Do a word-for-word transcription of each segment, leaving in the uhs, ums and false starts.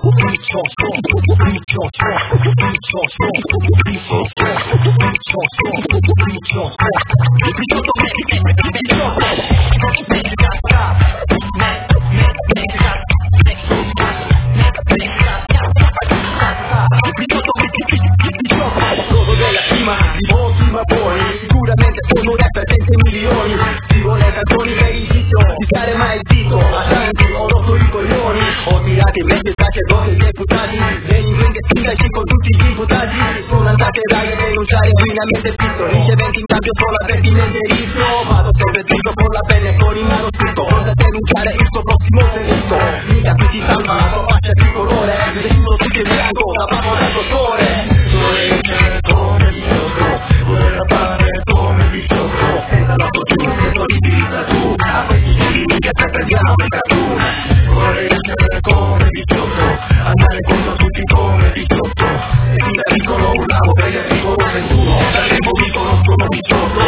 Godo della cima, di molti ma buoni, sicuramente sono rapper senza milioni. Scrivo le canzoni per il vizio di stare mai zitto, a tanti ho rotto i coglioni, ho tirato in mezzo ai sacerdoti e deputati, delinquenti e sindaci con tutti gli imputati. Sono andate dai a denunciare inquinamento e pizzo, riceventi in cambio solo avvertimento e rischio. Vado sempre dritto con la penna e con il mano scritto, pronto a denunciare il suo prossimo delitto. Mica qui si salva la sua faccia tricolore, vestito tutto in bianco, da papo dal dottore. Vorrei essere come Viciotto, vorrei rappare come Viciotto, senza la tua giù, senza l'utilizza tu, a questi crimini che te prendiamo in tu. Vorrei essere come Viciotto, andare contro tutti come Viciotto, e fin da piccolo urlavo per gli articolo ventuno, da tempo mi conoscono Viciotto.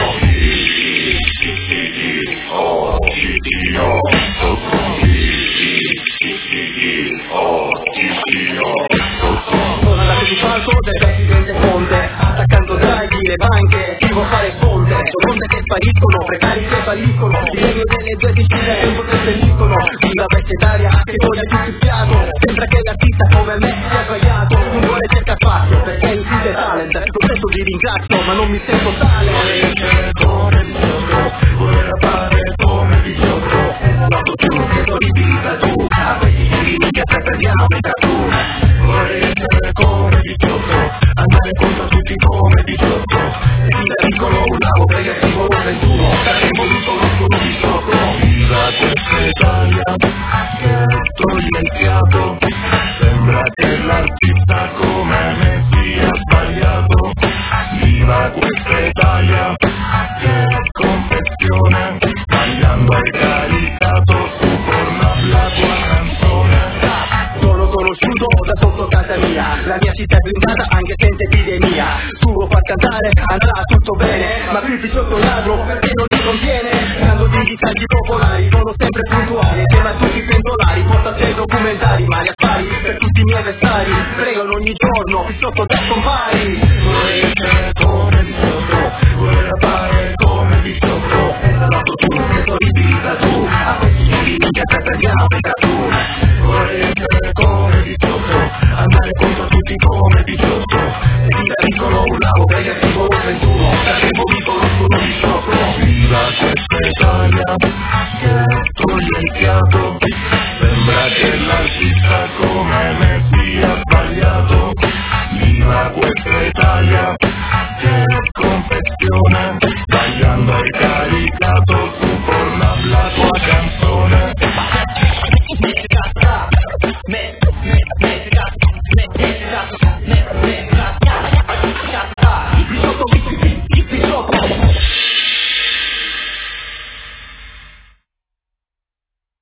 Oh, sono andato di falso del presidente Conte, attaccando Draghi, le banche, chi vuol fare ponte, sono onde che spariscono, precari che falliscono, il regno delle due discipline che un po' preferiscono. Viva Vecchetaria che toglie tutto il fiato, sembra che l'artista come me sia sbagliato, non vuole cerca spazio perché incide talent, lo stesso vi ringrazio ma non mi sento tale. Vorrei essere come Viciotto, vorrei rappare come Viciotto, la tua più che solidità tu, a questi crimini che te prendiamo in tu. Vorrei essere come Viciotto, andare contro tutti come Viciotto, e fin da piccolo urlavo per gli articolo ventuno, da tempo mi conoscono Viciotto. Viva questa Italia che toglie il fiato, sembra che l'artista come me sia sbagliato. Viva questa Italia che confezione, tagliando hai caricato su Pornhub la tua canzone. Sono conosciuto da sotto casa mia, la mia città è blindata anche senza epidemia. Tu vuoi far cantare, andrà tutto bene, ma qui ti sotto ladro perché non ti conviene. Dando di disagi popolari, sono sempre puntuali, insieme a tutti i pendolari, porta sei documentari, mali affari per tutti i miei avversari, pregano ogni giorno, qui sotto te compari.